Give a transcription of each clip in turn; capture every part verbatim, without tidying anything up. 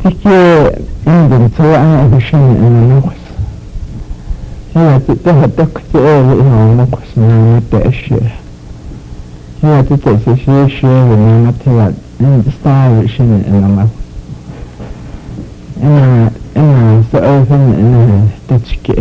تكي عندي سواء بشيء أنا نقص هي تتهدك تقول إنه نقص من مدة أشياء هي تتأسي شيء شيء من مدة عند استعار شيء أنا نقص أنا أنا سألت إنه تشكي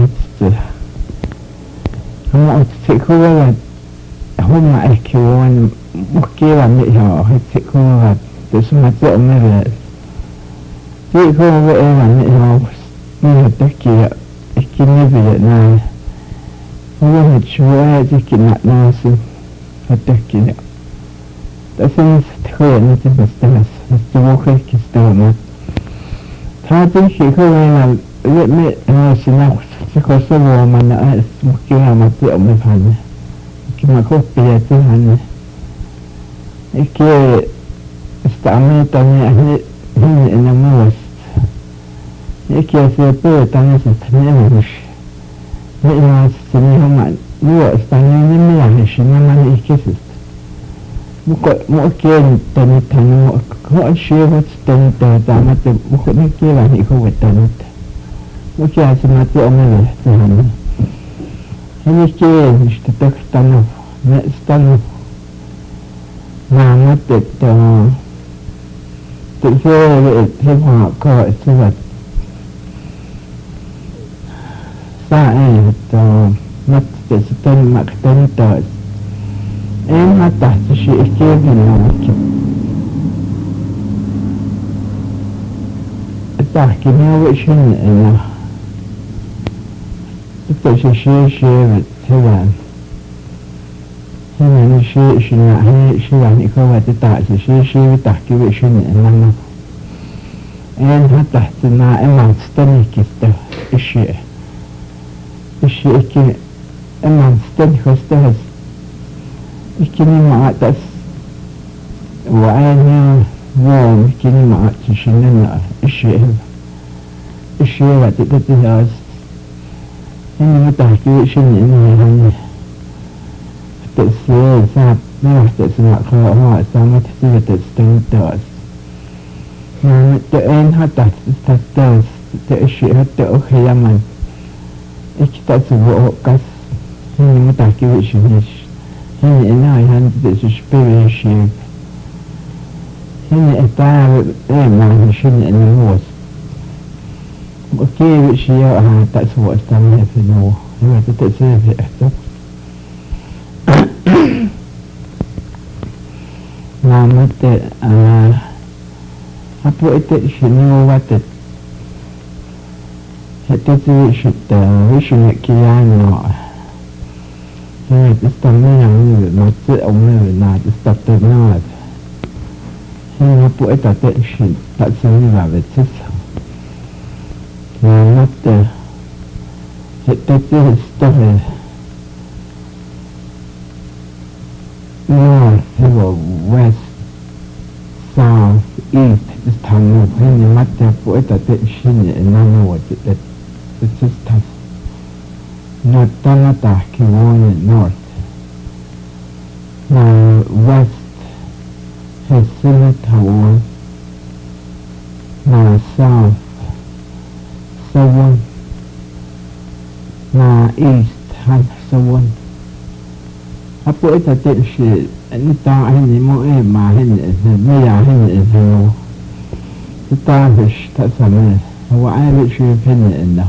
هم تتكوا هم أكيون مكيرا مئة تتكوا تسمى تأمر تتكوا بإيرا مئة مئة تكي إكيني بينا هو هتشوية تكي ناسي هتكي تسمى تتكوا نتي بستمس نستوكي كستومت تاتي كيكوا لما ناسي ناخذ تكسبوا من اسمه كنا مطيع مفهمه كما كوبي يتهنه كي استعملت أني أهل هني أنا موست كي أسيبه تاني ستنين مش لأن سنيهم لو استعملني مياهش نما نيكسست ممكن تاني تاني هو الشيء هو تاني تاني تاني ممكن كي راني هو تاني ممكن أسمعتي أمي تاني هني كي مش تتكتنو نستنو نعمت تتو تتو تتو كو سوات ساعي تتو مت تستن مقتن تاس إما تحت شيء كيف نوكي تحكي نوشن إنه تتشي شيء شيء تبان هنا شيء شيء يعني شيء يعني كوا تتعس شيء شيء تحكي بشين إنما إن هتحت مع إما تستني كسته الشيء الشيء كي إما تستني كسته كني مع تس وعيني مو كني مع تشيننا الشيء الشيء وتتتهاز إنما تحكي بشين إنما تأثير صعب ما راح تسمع خلاص سامع تحتاج تستنتج يعني تأين حتى تستنتج تأشي حتى أخي يمن إيش تسوي قص هني ما تحكي وش نيش هني أنا هني تسوي شيء هني أتعرف إيه ما نشين النوس وكيف وش يا ها تسوي استعمل في النو هو تتأثير في إحساس نعمت أنا أبغى شنو وقت هتزوي شتى وشنو كيانو هي تستمر من نص أو من ناد تستمر هي أبغى تتشين تسمي بعد تسا نعمت هتزوي استمر north or west, south, east تستعمل هني متى فوقتها تأشيني إنما وتت تستس نتنا تحكي وين north na west هسنة هون na south سوون na east هم سوون أبو إنت تمشي أنت هني مو إيه مع هني مية هني إنه تتعرفش تسمع هو عارف شو هني إنه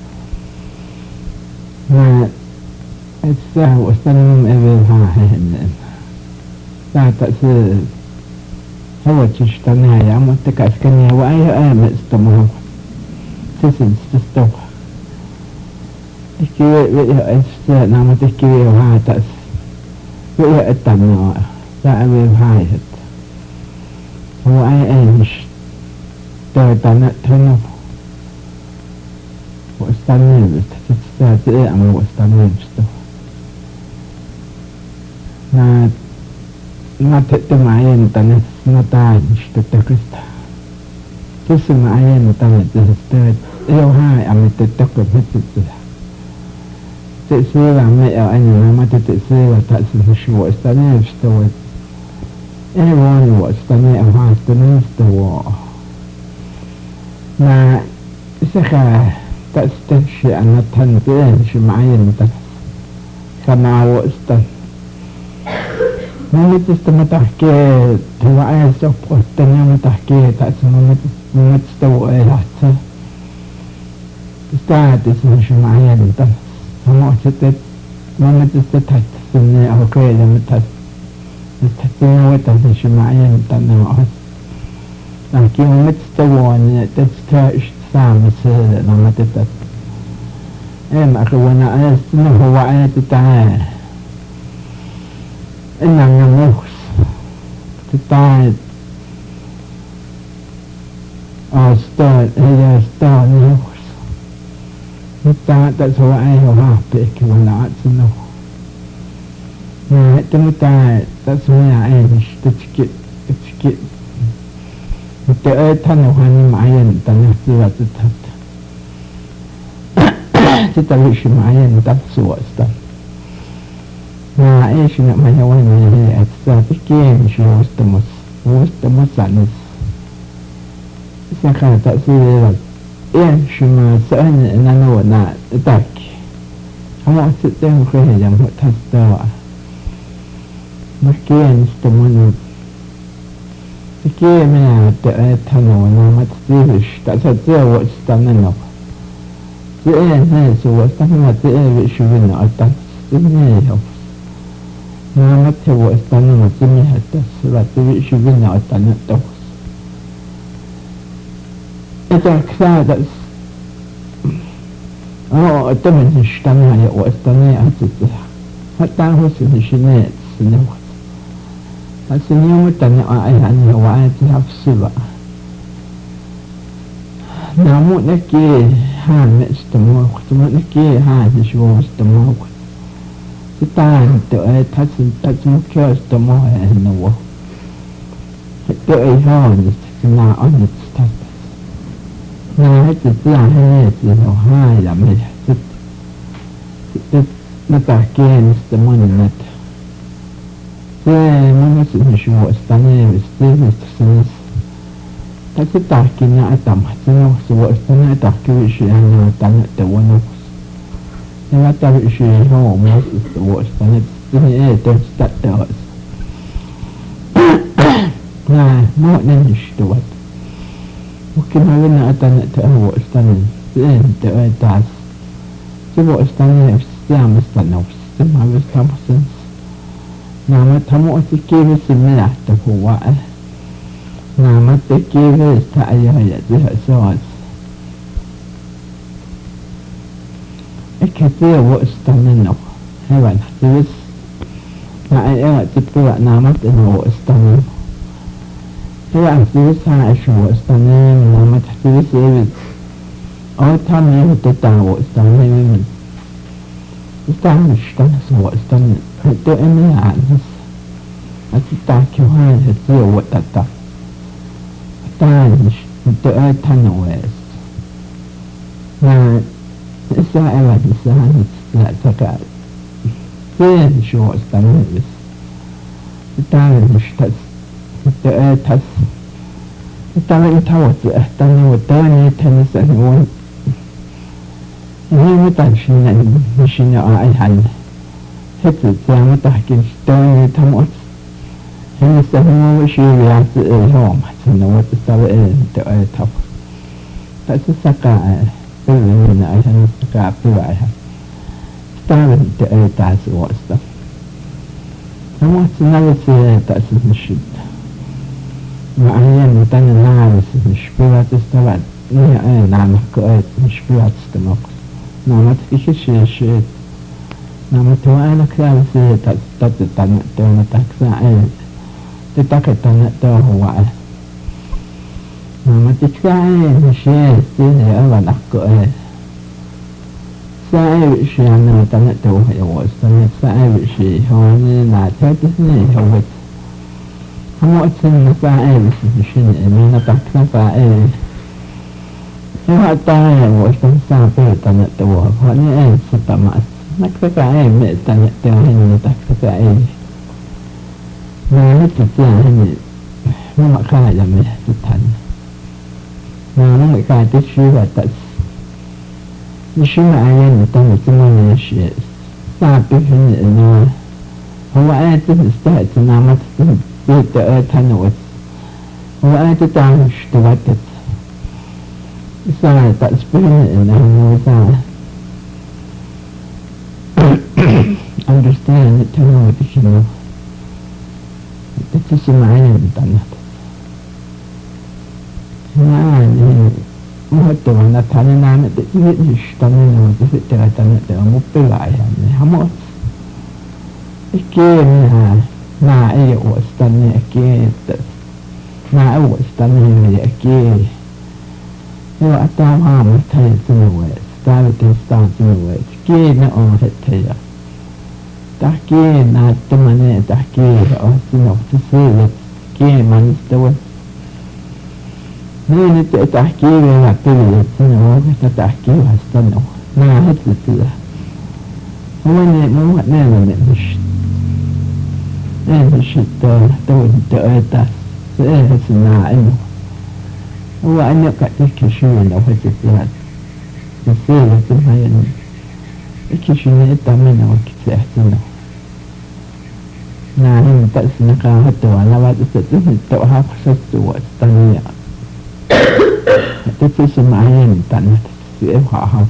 ما السهو واستنم إبنها هني لا تأثير هو تشتنها يا أما تكاسكني هو أي أي استمر تسن تستوى تكي إستاذ نعم تكي وها تأثير وإيه التمنع تعمل هايت هو أي أي مش تتنى تنو واستمر تستطيع أمر واستمر بستو ما ما تتمعين تنس نتاج مش تتكست تسمعين تنس تستطيع إيه هاي أمي تتكب هتتتها تأثير عميقة أني ما تتأثير تأثير شو استنى استوت إيه واني واستنى أو استنى استوى ما سخا تستشي أن تنبين شمعين كما وستن ممت استمتحكي هو عايز أبقى التنيا متحكي تأسي ممت استوى إلهتا استعاد اسم شمعين تنس هم أستت ممت استتحت سنة أو كيدا متحت استحسين وتحت شمعين تنس لكن ممت استوى أن تستعش سامس لما تتت إيه ما أخوانا أنا سنة هو عايز تتعاد إننا نموخس تتعاد أستاذ هي أستاذ نموخس تتعاد تسوى أيه وعبك ولا عاد سنو ما تمتعاد تسوى عيش تتشكت تتشكت تتعاد تنوهاني معين تنهزوة تتهد تتعيش معين تنسوى أستاذ ما إيش ما يوين هي أستاذكين شو وستمس وستمس عنس سخان تأثير إيش ما سألني إن أنا ونا تاك هم أستاذ خير جم تستوى مكين استمون كي من تأتنا ونا ما تصيرش تأثير واستمننا تأين هاي واستمنا تأين شو بنا أتاك تبنيه ما متى استنى مسمي حتى سبعة وعشرين أتنى توس إذا كذا أو أتمنى استنى واستنى أتسه حتى هو سنشنات سنوات السنيوم تنى أيهن وعاتها في السبع نامو نكى هان استمر ختمو نكى هان شو استمر تتعان تؤي تحسن تسمو كيوز تموه النوه تؤي هون تسمع أن تستطيع ما هتسلع هنيت لنو هاي لعمل ست نتحكين استمون النت زي ما نسل شو استنى بستيل استسنس تتحكينا أتم حسنو سوى استنى تحكي وشي أنا وتنى توانو لما تعرف شيء هو موس واستند سنة تستأتأس لا ما ننش دوت وكما لنا أتنى تأهو استند سنة تأتأس سبو استند سام استند سمع بسام سنس نعم تمو أتكيب سمع تفوع نعم تكيب استعيها يدها سواس كثير واستمنوا هوا نحتبس مع ايه تبقى نعمت انه واستمنوا هوا نحتبس هايش واستمنوا نعمت تحتبس ايه او تامي وتتع واستمنوا من استعمل اشتنس واستمنوا هدو امي عنس اتتعكي وهاي هتزيو وتتع اتعنش هدو ايه تنواس ما الساعة الساعة لا تكاد فين شو استمر بس تعمل مش تس تس تعمل توت اهتم والتاني تنس الوان هي متعشين مشين أي حل هت زعما تحكي تاني تموت هي سهمة وشي بيعت اليوم حسنا وتستوى تأي تف بس سكا من أيها نستقع بوعيها استعمل تأي تعس واسطة هم سنالس تأسس الشدة معين متن نعرس مشبوعة تستوعد نية أي نعمة كأيت مشبوعة تستمق نعمة فيش شيء شيء نعمة وأنا كلاسي تتت تنتو نتاكسا أي تتاك تنتو هو نعمة تتكاعي مشيه سيني أولا نحكو ساعي بشي عنا تنتو هي واسطة ساعي بشي هوني نعتاتسني هو هم أتسن ساعي بشي مينا تحكسا ساعي هو أتاعي واسطة ساعي تنتو هوني أي سطة مأس نكسا ساعي مئة تنتو هني تحكسا ساعي ما نتسا هني ما مقاعدة ميه ستان نعم قاعد تشوف تس مش معين تم زمان الشيء صعب في إنه هو أنا تستهت نعمة تستهت تنوت هو أنا تتعامل اشتغلت صار تسبين إنه صار understand تنوت شنو تسمعين تنوت يعني مهتم أن تاني نعمة تجيش تاني وتفت تاني تاني مبتلع يعني هموت أكيد مع أي وستاني أكيد مع أي وستاني أكيد هو أتام عام تاني سنوات ستاني تستان سنوات أكيد نقوم هتيا تحكي نعتمني تحكي أو سنو تسيلت أكيد ما نستوى نحن تحكي لنا تريد سنوات تحكي وهستنو ما هتلتله هو مو نعم مش نعم مش تود تأتى سأله سماع إنه هو أن يقع تكشين أو هتلتله تسيله سماع إنه تكشين إتمنى وكتسه سنو نعم تأسنقا حتى وعلى بعض السنة توها خصصت وأستنيا تسمعين تاني تسيبها حافظ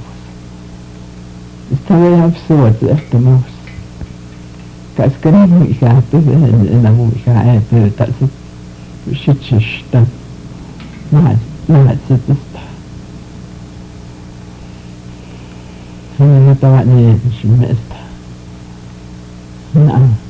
استوى في صوت احتماس كأسكرين مئشاة إنه مئشاة تأسف شتشتا ما ما ستستا هنا نتوعني مش مئستا نعم